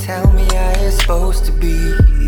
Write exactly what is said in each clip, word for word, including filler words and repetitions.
Tell me how it's supposed to be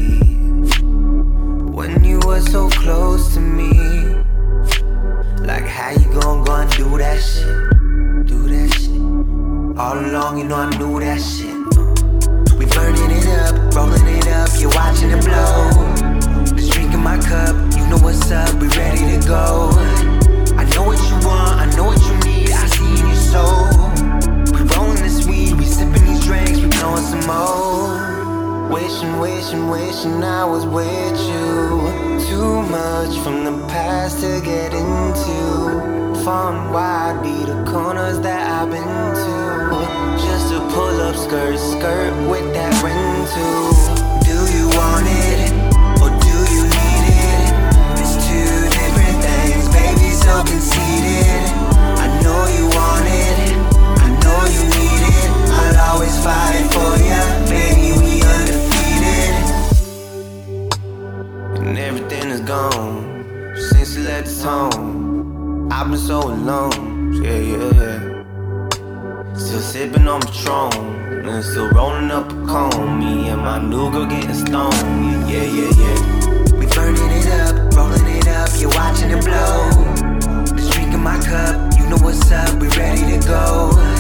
when you were so close to me. Like how you gon' go and do that shit, do that shit. All along you know I knew that shit. We burning it up, rolling it up, you're watching it blow. Just drinking my cup, you know what's up, we ready to go. I know what you want, I know what you need, I see in your soul. We rolling this weed, we sipping these drinks, we blowing some more. Wishing, wishing, wishing I was with you. Too much from the past to get into. Far and wide be the corners that I've been to. Just a pull up skirt, skirt with that ring too. Do you want it, or do you need it? It's two different things, baby, so conceited. I know you want it, I know you need it. I'll always fight for ya, baby, we undefeated. And everything is gone since you left this home. I've been so alone, yeah, yeah, yeah. Still sipping on Patron, and still rolling up a cone. Me and my new girl getting stoned, yeah, yeah, yeah. We burning it up, rolling it up, you're watching it blow. Just drinking my cup, you know what's up, we ready to go.